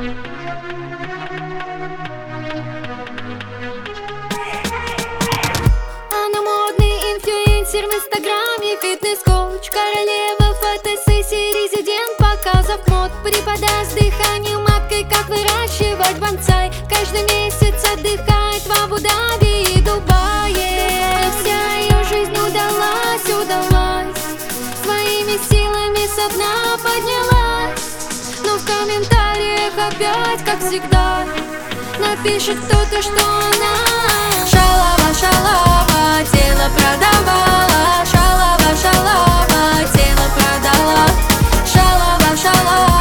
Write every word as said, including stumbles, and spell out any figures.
Она модный инфлюенсер в инстаграме, фитнес-коуч, королева фотосессий, резидент показов мод. Преподаст дыханию маткой, как выращивать бонсай. Каждый месяц отдыхает в Абу-Даби и Дубае. Вся ее жизнь удалась, удалась, своими силами со дна поднялась. Но в комментариях опять, как всегда, напишет кто-то, что она шалава, шалава, тело продавала. Шалава, шалава, тело продала. Шалава, шалава.